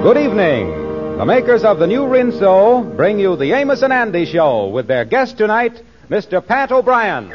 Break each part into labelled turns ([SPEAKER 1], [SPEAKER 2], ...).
[SPEAKER 1] Good evening. The makers of the new Rinso bring you the Amos and Andy Show with their guest tonight, Mr. Pat O'Brien.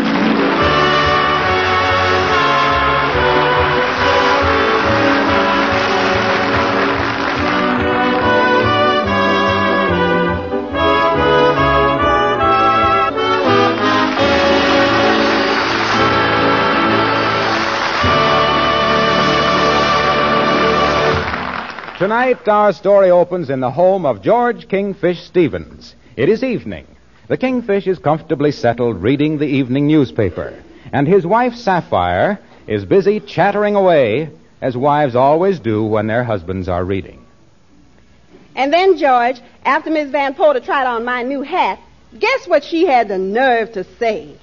[SPEAKER 1] Tonight, our story opens in the home of George Kingfish Stevens. It is evening. The Kingfish is comfortably settled reading the evening newspaper, and his wife, Sapphire, is busy chattering away, as wives always do when their husbands are reading.
[SPEAKER 2] And then, George, after Miss Van Porter tried on my new hat, guess what she had the nerve to say?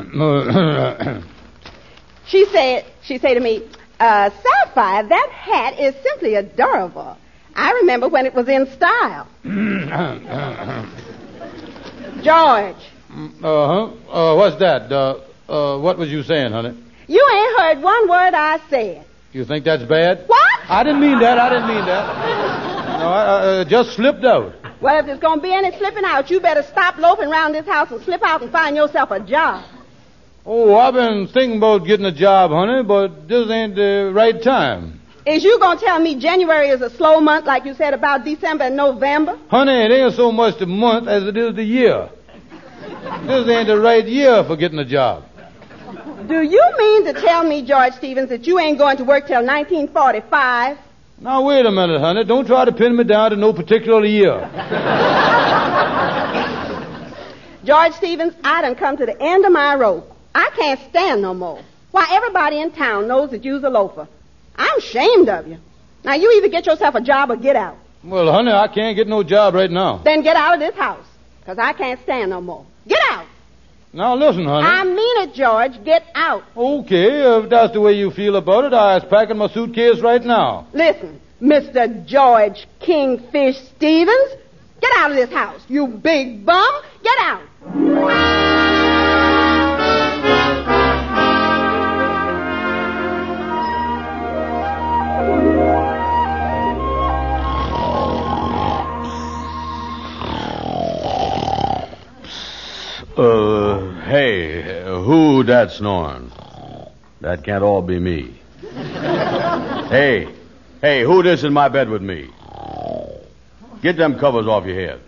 [SPEAKER 2] She said to me, Sapphire, that hat is simply adorable. I remember when it was in style. George.
[SPEAKER 3] What's that? What was you saying, honey?
[SPEAKER 2] You ain't heard one word I said.
[SPEAKER 3] You think that's bad?
[SPEAKER 2] What?
[SPEAKER 3] I didn't mean that. No, I just slipped out.
[SPEAKER 2] Well, if there's going to be any slipping out, you better stop loafing around this house and slip out and find yourself a job.
[SPEAKER 3] Oh, I've been thinking about getting a job, honey, but this ain't the right time.
[SPEAKER 2] Is you going to tell me January is a slow month like you said about December and November?
[SPEAKER 3] Honey, it ain't so much the month as it is the year. This ain't the right year for getting a job.
[SPEAKER 2] Do you mean to tell me, George Stevens, that you ain't going to work till 1945?
[SPEAKER 3] Now, wait a minute, honey. Don't try to pin me down to no particular year.
[SPEAKER 2] George Stevens, I done come to the end of my rope. I can't stand no more. Why, everybody in town knows that you's a loafer. I'm ashamed of you. Now, you either get yourself a job or get out.
[SPEAKER 3] Well, honey, I can't get no job right now.
[SPEAKER 2] Then get out of this house, because I can't stand no more. Get out.
[SPEAKER 3] Now, listen, honey.
[SPEAKER 2] I mean it, George. Get out.
[SPEAKER 3] Okay, if that's the way you feel about it, I was packing my suitcase right now.
[SPEAKER 2] Listen, Mr. George Kingfish Stevens, get out of this house, you big bum. Get out.
[SPEAKER 4] Hey, who that snoring? That can't all be me. Hey, who this in my bed with me? Get them covers off your head.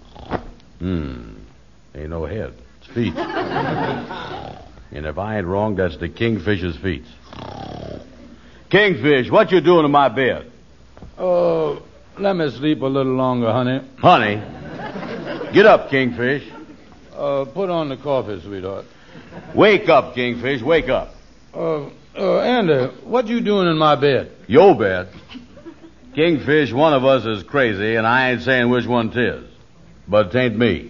[SPEAKER 4] Ain't no head. It's feet. And if I ain't wrong, that's the Kingfish's feet. Kingfish, what you doing in my bed?
[SPEAKER 3] Let me sleep a little longer, honey.
[SPEAKER 4] Honey? Get up, Kingfish.
[SPEAKER 3] Put on the coffee, sweetheart.
[SPEAKER 4] Wake up, Kingfish, wake up.
[SPEAKER 3] Andy, what you doing in my bed?
[SPEAKER 4] Your bed? Kingfish, one of us is crazy, and I ain't saying which one 'tis. But it ain't me.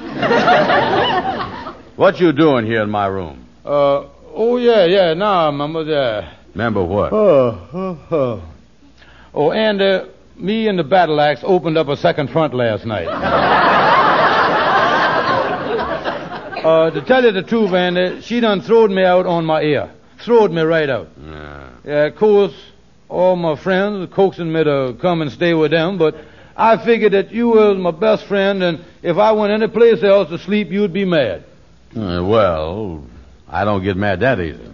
[SPEAKER 4] What you doing here in my room?
[SPEAKER 3] Now I remember that.
[SPEAKER 4] Remember what?
[SPEAKER 3] Andy, me and the Battle Axe opened up a second front last night. To tell you the truth, Andy, she done throwed me out on my ear. Throwed me right out. Yeah, of course, all my friends were coaxing me to come and stay with them, but I figured that you was my best friend, and if I went any place else to sleep, you'd be mad.
[SPEAKER 4] Well, I don't get mad that easy.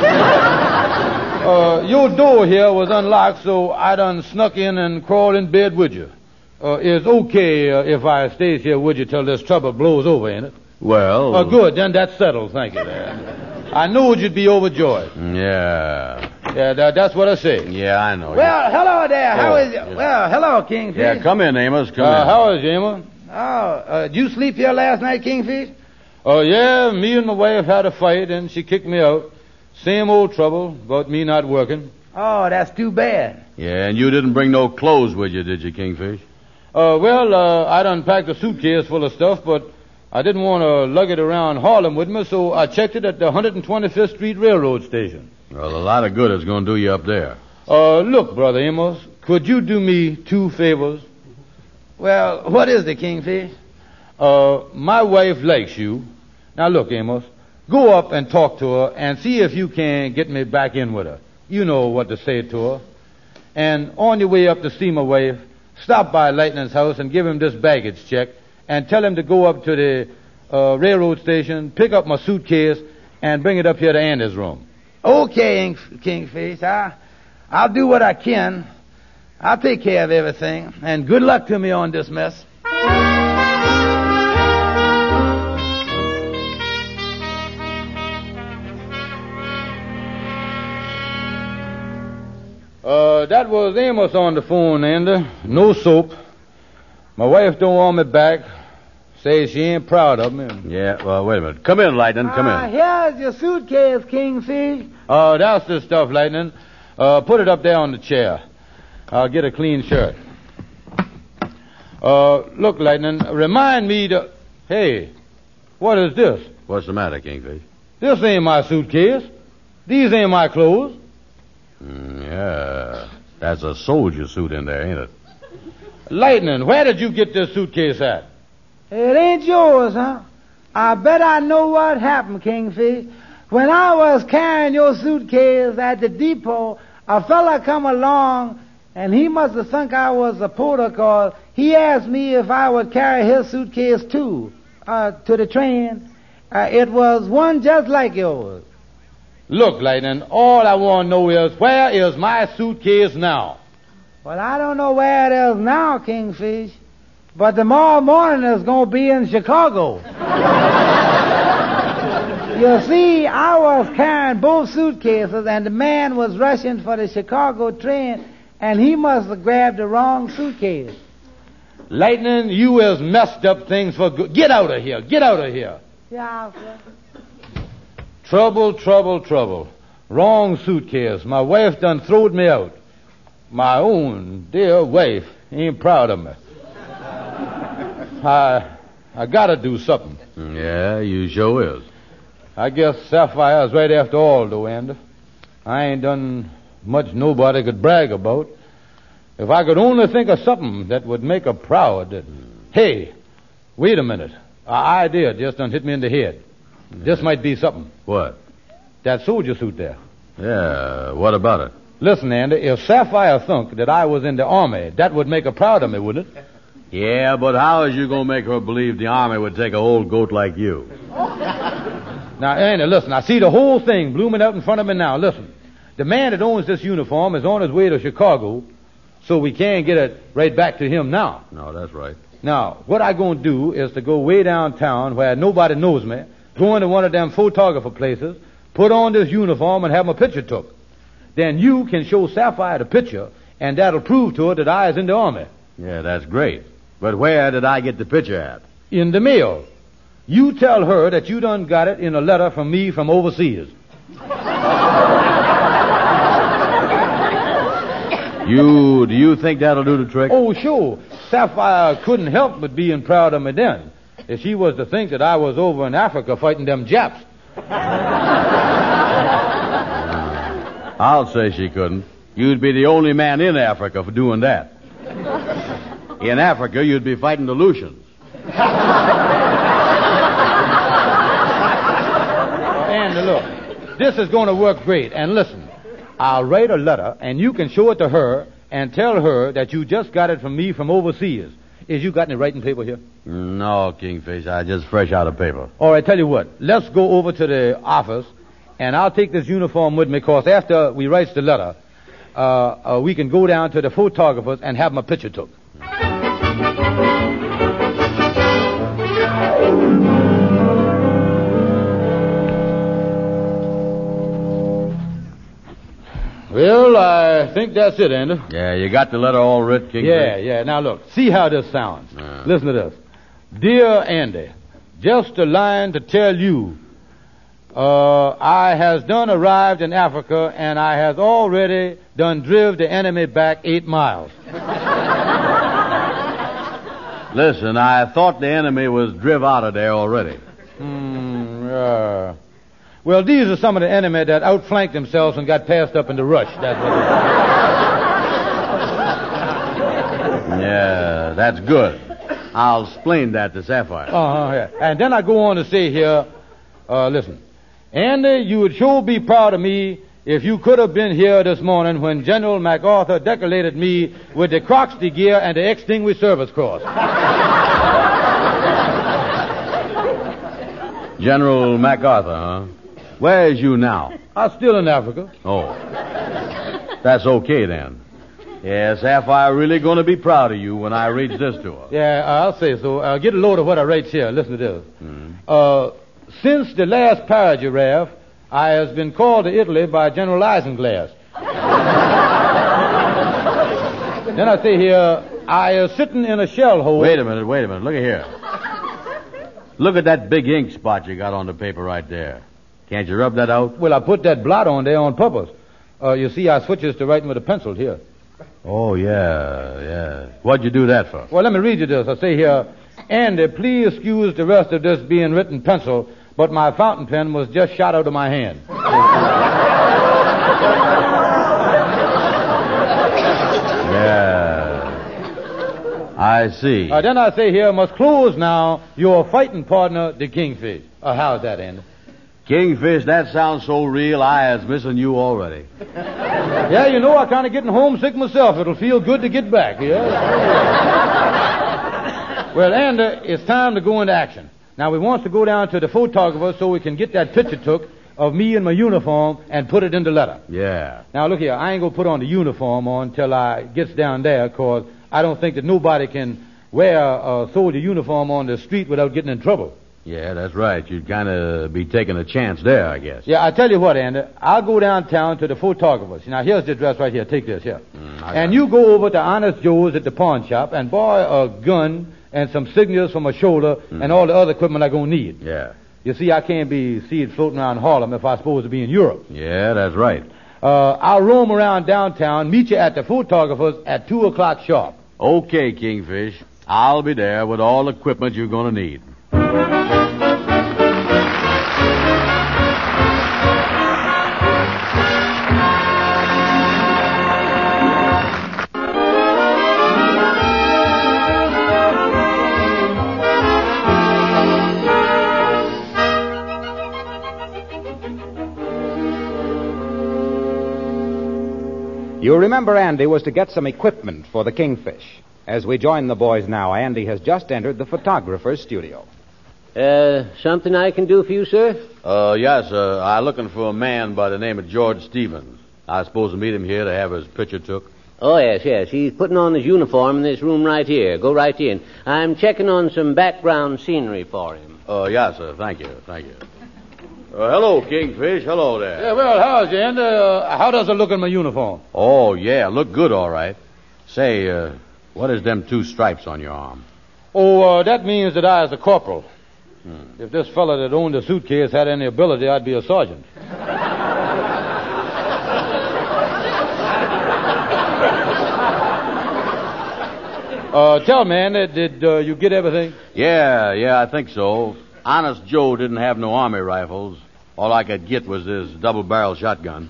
[SPEAKER 3] Your door here was unlocked, so I done snuck in and crawled in bed with you. It's okay if I stays here with you till this trouble blows over, ain't it?
[SPEAKER 4] Well...
[SPEAKER 3] good, then that's settled, thank you. I knew you'd be overjoyed.
[SPEAKER 4] Yeah.
[SPEAKER 3] Yeah, that's what I say.
[SPEAKER 4] Yeah, I know.
[SPEAKER 5] Well, hello there. How is you?
[SPEAKER 4] Yeah.
[SPEAKER 5] Well, hello, Kingfish.
[SPEAKER 4] Yeah, come in, Amos, come in.
[SPEAKER 3] How is you, Amos?
[SPEAKER 5] Did you sleep here last night, Kingfish?
[SPEAKER 3] Yeah, me and my wife had a fight, and she kicked me out. Same old trouble about me not working.
[SPEAKER 5] Oh, that's too bad.
[SPEAKER 4] Yeah, and you didn't bring no clothes with you, did you, Kingfish?
[SPEAKER 3] I'd unpacked a suitcase full of stuff, but I didn't want to lug it around Harlem with me, so I checked it at the 125th Street Railroad Station.
[SPEAKER 4] Well, a lot of good it's going to do you up there.
[SPEAKER 3] Look, Brother Amos, could you do me 2 favors?
[SPEAKER 5] Well, what is the Kingfish?
[SPEAKER 3] My wife likes you. Now, look, Amos, go up and talk to her and see if you can get me back in with her. You know what to say to her. And on your way up to see my wife, stop by Lightning's house and give him this baggage check and tell him to go up to the railroad station, pick up my suitcase, and bring it up here to Andy's room.
[SPEAKER 5] Okay, Kingfish. I'll do what I can. I'll take care of everything. And good luck to me on this mess.
[SPEAKER 3] That was Amos on the phone, Andy. No soap. My wife don't want me back. Says she ain't proud of me.
[SPEAKER 4] Yeah, well, wait a minute. Come in, Lightning, come in.
[SPEAKER 5] Here's your suitcase, Kingfish.
[SPEAKER 3] That's the stuff, Lightning. Put it up there on the chair. I'll get a clean shirt. Look, Lightning, remind me to... Hey, what is this?
[SPEAKER 4] What's the matter, Kingfish?
[SPEAKER 3] This ain't my suitcase. These ain't my clothes.
[SPEAKER 4] Yeah, that's a soldier suit in there, ain't it?
[SPEAKER 3] Lightning, where did you get this suitcase at?
[SPEAKER 5] It ain't yours, huh? I bet I know what happened, Kingfish. When I was carrying your suitcase at the depot, a fella come along, and he must have thunk I was a porter, 'cause he asked me if I would carry his suitcase, too, to the train. It was one just like yours.
[SPEAKER 3] Look, Lightning, all I want to know is, where is my suitcase now?
[SPEAKER 5] Well, I don't know where it is now, Kingfish, but tomorrow morning it's going to be in Chicago. You see, I was carrying both suitcases, and the man was rushing for the Chicago train, and he must have grabbed the wrong suitcase.
[SPEAKER 3] Lightning, you has messed up things for good. Get out of here. Get out of here.
[SPEAKER 5] Yeah, sir.
[SPEAKER 3] Trouble, trouble, trouble. Wrong suitcase. My wife done throwed me out. My own dear wife ain't proud of me. I gotta do something.
[SPEAKER 4] Yeah, you sure is.
[SPEAKER 3] I guess Sapphire's right after all, though, Andy. I ain't done much nobody could brag about. If I could only think of something that would make her proud. Hey, wait a minute. An idea just done hit me in the head. This might be something.
[SPEAKER 4] What?
[SPEAKER 3] That soldier suit there.
[SPEAKER 4] Yeah, what about it?
[SPEAKER 3] Listen, Andy, if Sapphire thunk that I was in the army, that would make her proud of me, wouldn't it?
[SPEAKER 4] Yeah, but how is you going to make her believe the army would take a old goat like you?
[SPEAKER 3] Now, Andy, listen, I see the whole thing blooming out in front of me now. Listen, the man that owns this uniform is on his way to Chicago, so we can't get it right back to him now.
[SPEAKER 4] No, that's right.
[SPEAKER 3] Now, what I going to do is to go way downtown where nobody knows me, go into one of them photographer places, put on this uniform and have my picture took. Then you can show Sapphire the picture, and that'll prove to her that I is in the army.
[SPEAKER 4] Yeah, that's great. But where did I get the picture at?
[SPEAKER 3] In the mail. You tell her that you done got it in a letter from me from overseas.
[SPEAKER 4] Do you think that'll do the trick?
[SPEAKER 3] Oh, sure. Sapphire couldn't help but being proud of me then. If she was to think that I was over in Africa fighting them Japs.
[SPEAKER 4] I'll say she couldn't. You'd be the only man in Africa for doing that. In Africa, you'd be fighting the Lucians.
[SPEAKER 3] And look, this is going to work great. And listen, I'll write a letter, and you can show it to her and tell her that you just got it from me from overseas. Is you got any writing paper here?
[SPEAKER 4] No, Kingfish, I just fresh out of paper.
[SPEAKER 3] All right, tell you what. Let's go over to the office, and I'll take this uniform with me, because after we writes the letter, we can go down to the photographers and have my picture took. Well, I think that's it, Andy.
[SPEAKER 4] Yeah, you got the letter all writ, Kingfish?
[SPEAKER 3] Yeah. Now, look, see how this sounds. Listen to this. Dear Andy, just a line to tell you, I has done arrived in Africa, and I has already done driv the enemy back 8 miles.
[SPEAKER 4] Listen, I thought the enemy was driv out of there already.
[SPEAKER 3] Well, these are some of the enemy that outflanked themselves and got passed up in the rush. That's what it is.
[SPEAKER 4] Yeah, that's good. I'll explain that to Sapphire.
[SPEAKER 3] Yeah. And then I go on to say here, listen, Andy, you would sure be proud of me if you could have been here this morning when General MacArthur decorated me with the Croxty gear and the Extinguished Service Cross.
[SPEAKER 4] General MacArthur, huh? Where is you now?
[SPEAKER 3] I'm still in Africa.
[SPEAKER 4] Oh. That's okay, then. Yeah, Sapphire really going to be proud of you when I reach this to her.
[SPEAKER 3] Yeah, I'll say so. Get a load of what I write here. Listen to this. Since the last paragraph, I has been called to Italy by General Isinglass. Then I say here, I is sitting in a shell hole.
[SPEAKER 4] Wait a minute. Look at here. Look at that big ink spot you got on the paper right there. Can't you rub that out?
[SPEAKER 3] Well, I put that blot on there on purpose. You see, I switches to writing with a pencil here.
[SPEAKER 4] Oh, yeah. What'd you do that for?
[SPEAKER 3] Well, let me read you this. I say here, Andy, please excuse the rest of this being written pencil, but my fountain pen was just shot out of my hand.
[SPEAKER 4] Yeah. I see.
[SPEAKER 3] Then I say here, must close now your fighting partner, the Kingfish. How's that, Andy?
[SPEAKER 4] Kingfish, that sounds so real, I is missing you already.
[SPEAKER 3] Yeah, you know, I'm kind of getting homesick myself. It'll feel good to get back, yeah? Well, Andy, it's time to go into action. Now, we want to go down to the photographer so we can get that picture took of me in my uniform and put it in the letter.
[SPEAKER 4] Yeah.
[SPEAKER 3] Now, look here, I ain't going to put on the uniform until I gets down there, because I don't think that nobody can wear a soldier uniform on the street without getting in trouble.
[SPEAKER 4] Yeah, that's right. You'd kind of be taking a chance there, I guess.
[SPEAKER 3] Yeah, I tell you what, Andy. I'll go downtown to the photographers. Now, here's the address right here. Take this here. And you go over to Honest Joe's at the pawn shop and borrow a gun and some signals from a shoulder and all the other equipment I'm going to need.
[SPEAKER 4] Yeah.
[SPEAKER 3] You see, I can't be seen floating around Harlem if I'm supposed to be in Europe.
[SPEAKER 4] Yeah, that's right.
[SPEAKER 3] I'll roam around downtown, meet you at the photographers at 2 o'clock sharp.
[SPEAKER 4] Okay, Kingfish. I'll be there with all the equipment you're going to need.
[SPEAKER 1] You remember Andy was to get some equipment for the Kingfish. As we join the boys now, Andy has just entered the photographer's studio.
[SPEAKER 6] Something I can do for you, sir?
[SPEAKER 4] Yes, I'm looking for a man by the name of George Stevens. I suppose to meet him here to have his picture took.
[SPEAKER 6] Oh, yes. He's putting on his uniform in this room right here. Go right in. I'm checking on some background scenery for him.
[SPEAKER 4] Yes, sir. Thank you. Hello, Kingfish. Hello there.
[SPEAKER 3] Yeah, well, how's you, Andy? How does it look in my uniform?
[SPEAKER 4] Oh, yeah. Look good, all right. Say, what is them 2 stripes on your arm?
[SPEAKER 3] Oh, that means that I is a corporal. If this fella that owned the suitcase had any ability, I'd be a sergeant. Tell me, Andy, did you get everything?
[SPEAKER 4] Yeah, I think so. Honest Joe didn't have no army rifles. All I could get was this double-barrel shotgun.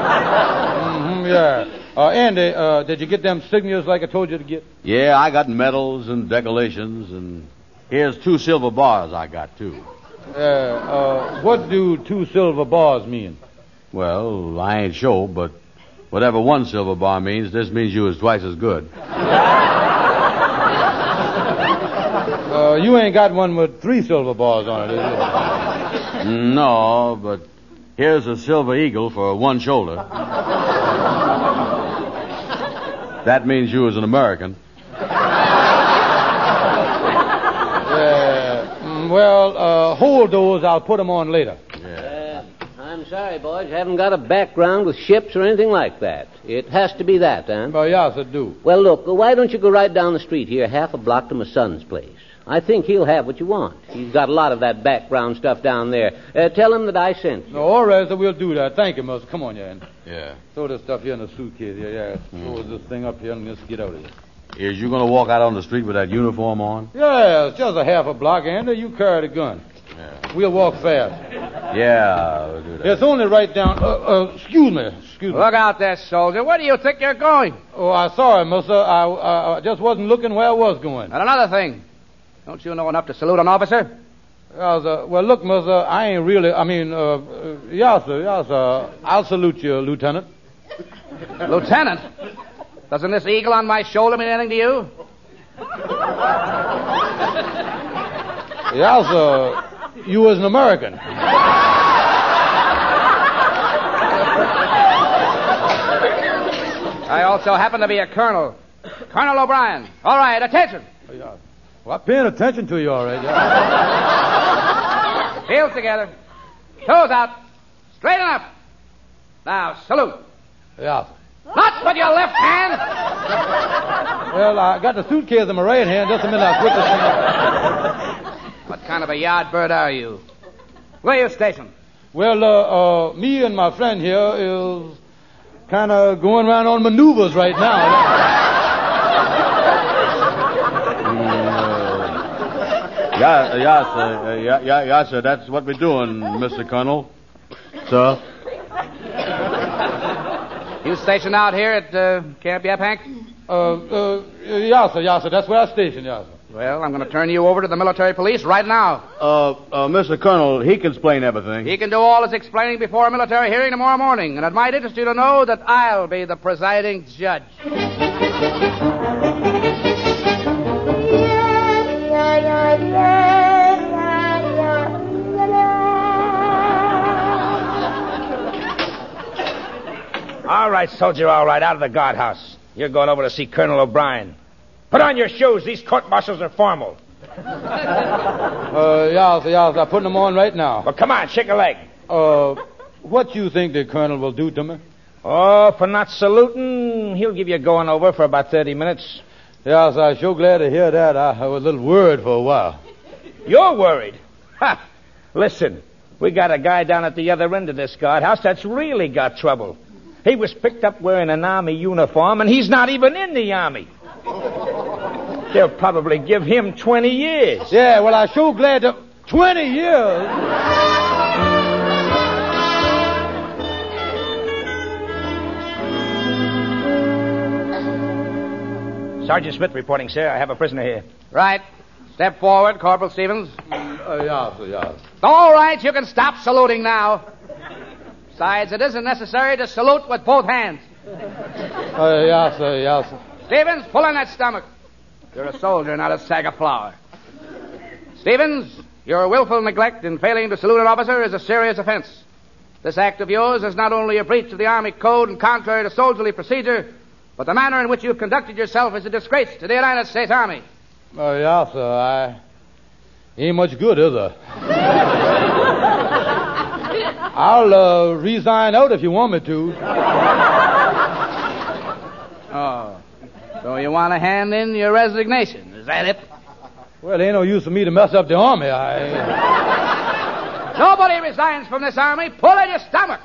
[SPEAKER 3] Yeah. Andy, did you get them signals like I told you to get?
[SPEAKER 4] Yeah, I got medals and decorations, and here's 2 silver bars I got, too.
[SPEAKER 3] What do 2 silver bars mean?
[SPEAKER 4] Well, I ain't sure, but whatever 1 silver bar means, this means you was twice as good.
[SPEAKER 3] You ain't got one with 3 silver bars on it, is you?
[SPEAKER 4] No, but here's a silver eagle for 1 shoulder. That means you was an American.
[SPEAKER 3] Hold those. I'll put them on later.
[SPEAKER 4] Yeah.
[SPEAKER 6] I'm sorry, boys. You haven't got a background with ships or anything like that. It has to be that, huh?
[SPEAKER 3] Oh, yes, I do.
[SPEAKER 6] Well, look, why don't you go right down the street here, half a block to my son's place? I think he'll have what you want. He's got a lot of that background stuff down there. Tell him that I sent you.
[SPEAKER 3] No, all right, so we'll do that. Thank you, Mister. Come on, Andy.
[SPEAKER 4] Yeah.
[SPEAKER 3] Throw this stuff here in the suitcase here. Yeah. Throw this thing up here and let's get out of here.
[SPEAKER 4] Is you going to walk out on the street with that uniform on?
[SPEAKER 3] Yeah, it's just a half a block, Andy. You carry the gun.
[SPEAKER 4] Yeah.
[SPEAKER 3] We'll walk fast.
[SPEAKER 4] Yeah, we'll do that.
[SPEAKER 3] It's only right down... excuse me.
[SPEAKER 7] Look out there, soldier. Where do you think you're going?
[SPEAKER 3] Oh, I'm sorry, mister. I just wasn't looking where I was going.
[SPEAKER 7] And another thing. Don't you know enough to salute an officer?
[SPEAKER 3] Well, look, mister, I ain't really, yes, sir. I'll salute you, Lieutenant.
[SPEAKER 7] Lieutenant? Doesn't this eagle on my shoulder mean anything to you?
[SPEAKER 3] Yes, sir. You was an American.
[SPEAKER 7] I also happen to be a colonel. Colonel O'Brien. All right, attention.
[SPEAKER 3] Well, I'm paying attention to you, all right. Yeah.
[SPEAKER 7] Heels together. Toes out. Straighten up. Now, salute.
[SPEAKER 3] Yeah.
[SPEAKER 7] Not with your left hand.
[SPEAKER 3] Well, I got the suitcase in my right hand. Just a minute, I'll quickly thing up.
[SPEAKER 7] What kind of a yard bird are you? Where are you stationed?
[SPEAKER 3] Well, me and my friend here is kind of going around on maneuvers right now.
[SPEAKER 4] Yeah, sir. That's what we're doing, Mr. Colonel. Sir.
[SPEAKER 7] You stationed out here at Camp Yaphank?
[SPEAKER 3] Yes, sir. That's where I stationed, yes, sir.
[SPEAKER 7] Well, I'm going to turn you over to the military police right now.
[SPEAKER 4] Mr. Colonel, he can explain everything.
[SPEAKER 7] He can do all his explaining before a military hearing tomorrow morning, and it might interest you to know that I'll be the presiding judge.
[SPEAKER 8] All right, soldier, all right, out of the guardhouse. You're going over to see Colonel O'Brien. Put on your shoes. These court-martials are formal.
[SPEAKER 3] Yes, I'm putting them on right now.
[SPEAKER 8] Well, come on, shake a leg.
[SPEAKER 3] What you think the colonel will do to me?
[SPEAKER 8] Oh, for not saluting, he'll give you a going over for about 30 minutes.
[SPEAKER 3] Yes, I'm sure glad to hear that. I was a little worried for a while.
[SPEAKER 8] You're worried? Ha! Listen, we got a guy down at the other end of this guardhouse that's really got trouble. He was picked up wearing an army uniform, and he's not even in the army. They'll probably give him 20 years.
[SPEAKER 3] Yeah, well, I'm sure glad to... 20 years?
[SPEAKER 8] Sergeant Smith reporting, sir. I have a prisoner here.
[SPEAKER 7] Right. Step forward, Corporal Stevens.
[SPEAKER 3] Yes.
[SPEAKER 7] All right, you can stop saluting now. Besides, it isn't necessary to salute with both hands.
[SPEAKER 3] Yes, sir.
[SPEAKER 7] Stevens, pull in that stomach. You're a soldier, not a sack of flour. Stevens, your willful neglect in failing to salute an officer is a serious offense. This act of yours is not only a breach of the Army Code and contrary to soldierly procedure, but the manner in which you've conducted yourself is a disgrace to the United States Army.
[SPEAKER 3] Yes, sir. I ain't much good, is I? I'll resign out if you want me to.
[SPEAKER 7] Oh. So you want to hand in your resignation, is that it?
[SPEAKER 3] Well, ain't no use for me to mess up the Army.
[SPEAKER 7] Nobody resigns from this Army. Pull in your stomach.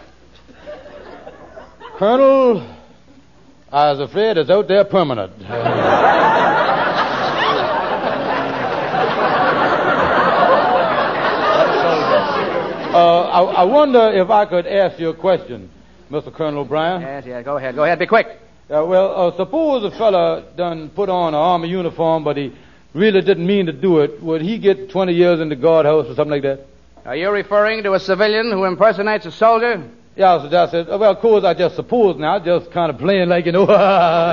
[SPEAKER 3] Colonel, I was afraid it's out there permanent. I wonder if I could ask you a question, Mr. Colonel O'Brien.
[SPEAKER 7] Yes, go ahead. Be quick.
[SPEAKER 3] Suppose a fella done put on an army uniform, but he really didn't mean to do it. Would he get 20 years in the guardhouse or something like that?
[SPEAKER 7] Are you referring to a civilian who impersonates a soldier?
[SPEAKER 3] Yeah, so that's it. Well, of course, I just suppose now, just kind of playing like, you know.
[SPEAKER 7] Wait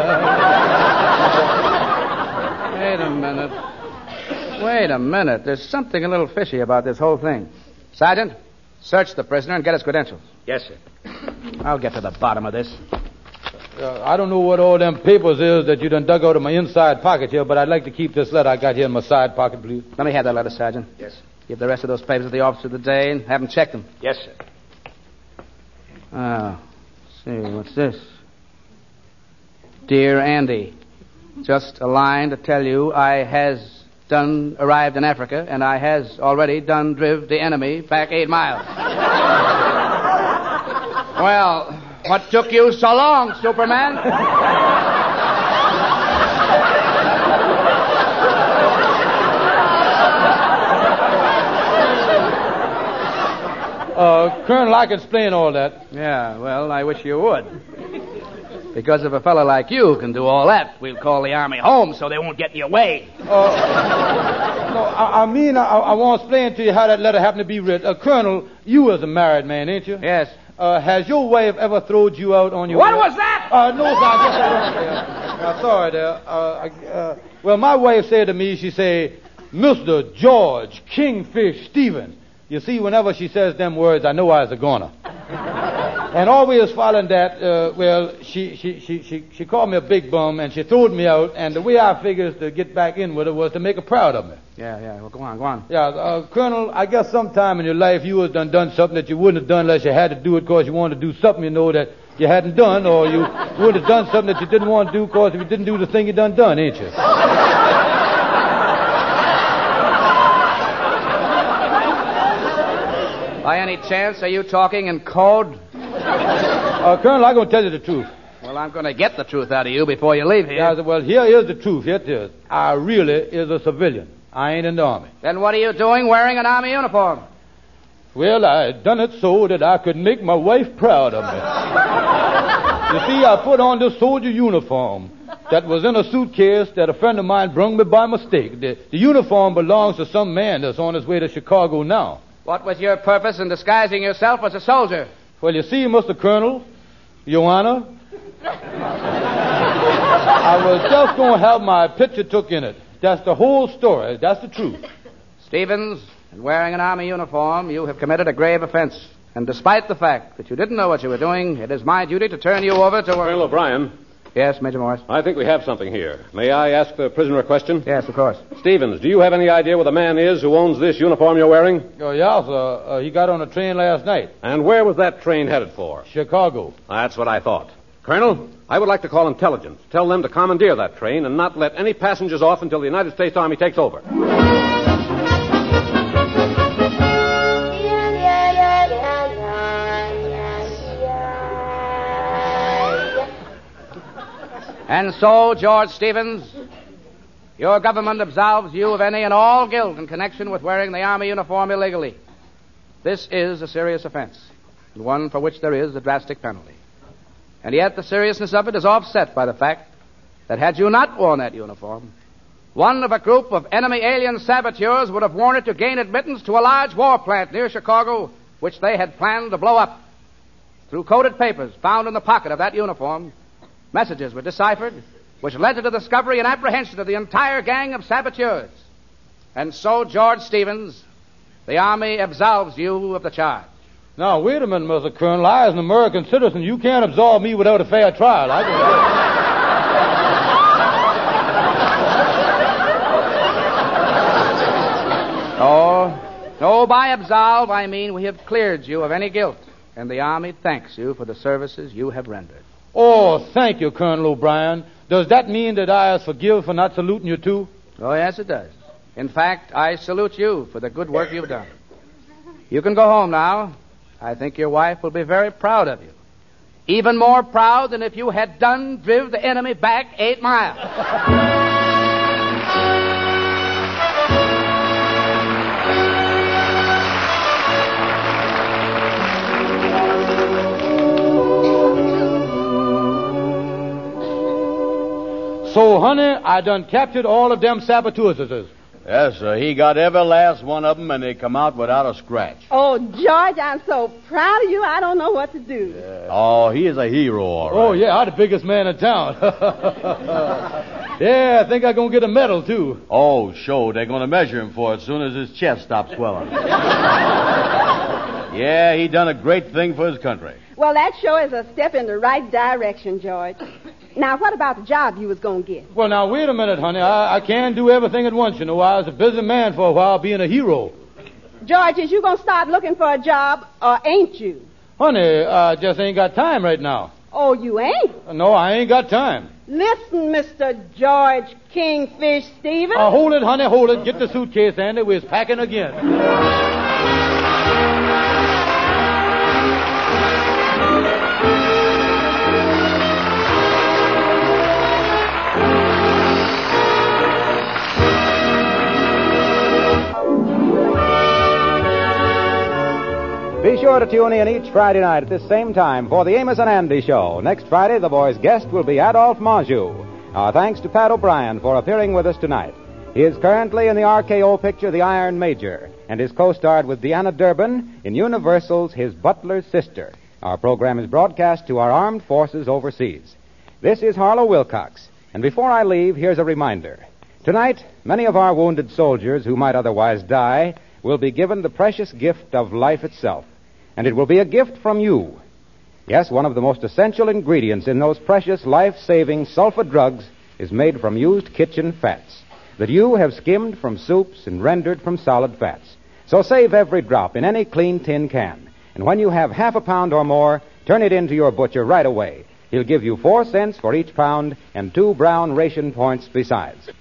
[SPEAKER 7] a minute. There's something a little fishy about this whole thing. Sergeant, search the prisoner and get his credentials.
[SPEAKER 8] Yes, sir.
[SPEAKER 7] I'll get to the bottom of this.
[SPEAKER 3] I don't know what all them papers is that you done dug out of my inside pocket here, but I'd like to keep this letter I got here in my side pocket, please.
[SPEAKER 7] Let me have that letter, Sergeant.
[SPEAKER 8] Yes, sir.
[SPEAKER 7] Give the rest of those papers to the officer of the day and have him check them.
[SPEAKER 8] Yes, sir.
[SPEAKER 7] Oh, see, what's this? Dear Andy, just a line to tell you I has done arrived in Africa and I has already done driv the enemy back 8 miles. Well, what took you so long, Superman?
[SPEAKER 3] Colonel, I can explain all that.
[SPEAKER 7] Yeah, well, I wish you would. Because if a fellow like you can do all that, we'll call the Army home so they won't get in your way.
[SPEAKER 3] No, I want to explain to you how that letter happened to be written. Colonel, you as a married man, ain't you?
[SPEAKER 7] Yes.
[SPEAKER 3] Has your wife ever throwed you out on your...
[SPEAKER 8] What was that?
[SPEAKER 3] No, sir, I guess I wrong there. Sorry there. Well, my wife said to me, she said, Mr. George Kingfish Stevens. You see, whenever she says them words, I know I was a goner. And always following that, she called me a big bum, and she throwed me out, and the way I figures to get back in with her was to make her proud of me.
[SPEAKER 7] Yeah, well, go on.
[SPEAKER 3] Yeah, Colonel, I guess sometime in your life you have done something that you wouldn't have done unless you had to do it because you wanted to do something, that you hadn't done, or you would have done something that you didn't want to do because if you didn't do the thing you done, ain't you?
[SPEAKER 7] By any chance, are you talking in code?
[SPEAKER 3] Colonel, I'm going to tell you the truth.
[SPEAKER 7] Well, I'm going to get the truth out of you before you leave here.
[SPEAKER 3] Yeah, well, here is the truth. Here it is. I really is a civilian. I ain't in the army.
[SPEAKER 7] Then what are you doing wearing an army uniform?
[SPEAKER 3] Well, I done it so that I could make my wife proud of me. You see, I put on this soldier uniform that was in a suitcase that a friend of mine brung me by mistake. The uniform belongs to some man that's on his way to Chicago now.
[SPEAKER 7] What was your purpose in disguising yourself as a soldier?
[SPEAKER 3] Well, you see, Mr. Colonel, Your Honor, I was just going to have my picture took in it. That's the whole story. That's the truth.
[SPEAKER 7] Stevens, in wearing an army uniform, you have committed a grave offense. And despite the fact that you didn't know what you were doing, it is my duty to turn you over to...
[SPEAKER 9] Colonel O'Brien.
[SPEAKER 7] Yes, Major Morris?
[SPEAKER 9] I think we have something here. May I ask the prisoner a question?
[SPEAKER 7] Yes, of course.
[SPEAKER 9] Stevens, do you have any idea where the man is who owns this uniform you're wearing?
[SPEAKER 3] Oh, yeah, sir. He got on a train last night.
[SPEAKER 9] And where was that train headed for?
[SPEAKER 3] Chicago.
[SPEAKER 9] That's what I thought. Colonel, I would like to call intelligence. Tell them to commandeer that train and not let any passengers off until the United States Army takes over.
[SPEAKER 7] And so, George Stevens, your government absolves you of any and all guilt in connection with wearing the Army uniform illegally. This is a serious offense, and one for which there is a drastic penalty. And yet the seriousness of it is offset by the fact that had you not worn that uniform, one of a group of enemy alien saboteurs would have worn it to gain admittance to a large war plant near Chicago, which they had planned to blow up. Through coded papers found in the pocket of that uniform, messages were deciphered, which led to the discovery and apprehension of the entire gang of saboteurs. And so, George Stevens, the Army absolves you of the charge.
[SPEAKER 3] Now, wait a minute, Mr. Colonel. I, as an American citizen, you can't absolve me without a fair trial.
[SPEAKER 7] No, by absolve, I mean we have cleared you of any guilt, and the Army thanks you for the services you have rendered.
[SPEAKER 3] Oh, thank you, Colonel O'Brien. Does that mean that I is forgiven for not saluting you, too?
[SPEAKER 7] Oh, yes, it does. In fact, I salute you for the good work you've done. You can go home now. I think your wife will be very proud of you. Even more proud than if you had driven the enemy back 8 miles.
[SPEAKER 3] So, honey, I done captured all of them saboteurs.
[SPEAKER 4] Yes, sir. He got every last one of them, and they come out without a scratch.
[SPEAKER 2] Oh, George, I'm so proud of you, I don't know what to do.
[SPEAKER 4] Oh, he is a hero, all right.
[SPEAKER 3] Oh, yeah, I'm the biggest man in town. Yeah, I think I'm going to get a medal, too.
[SPEAKER 4] Oh, sure. They're going to measure him for it as soon as his chest stops swelling. Yeah, he done a great thing for his country.
[SPEAKER 2] Well, that sure is a step in the right direction, George. Now, what about the job you was going to get?
[SPEAKER 3] Well, now, wait a minute, honey. I can't do everything at once, you know. I was a busy man for a while being a hero.
[SPEAKER 2] George, is you going to start looking for a job, or ain't you?
[SPEAKER 3] Honey, I just ain't got time right now.
[SPEAKER 2] Oh, you ain't?
[SPEAKER 3] No, I ain't got time.
[SPEAKER 2] Listen, Mr. George Kingfish Stevens.
[SPEAKER 3] Hold it, honey, hold it. Get the suitcase, Andy. We're packing again.
[SPEAKER 1] Be sure to tune in each Friday night at this same time for the Amos and Andy Show. Next Friday, the boys' guest will be Adolphe Monjou. Our thanks to Pat O'Brien for appearing with us tonight. He is currently in the RKO picture The Iron Major and is co-starred with Deanna Durbin in Universal's His Butler's Sister. Our program is broadcast to our armed forces overseas. This is Harlow Wilcox, and before I leave, here's a reminder. Tonight, many of our wounded soldiers who might otherwise die will be given the precious gift of life itself, and it will be a gift from you. Yes, one of the most essential ingredients in those precious life-saving sulfa drugs is made from used kitchen fats that you have skimmed from soups and rendered from solid fats. So save every drop in any clean tin can. And when you have half a pound or more, turn it into your butcher right away. He'll give you 4 cents for each pound and 2 brown ration points besides.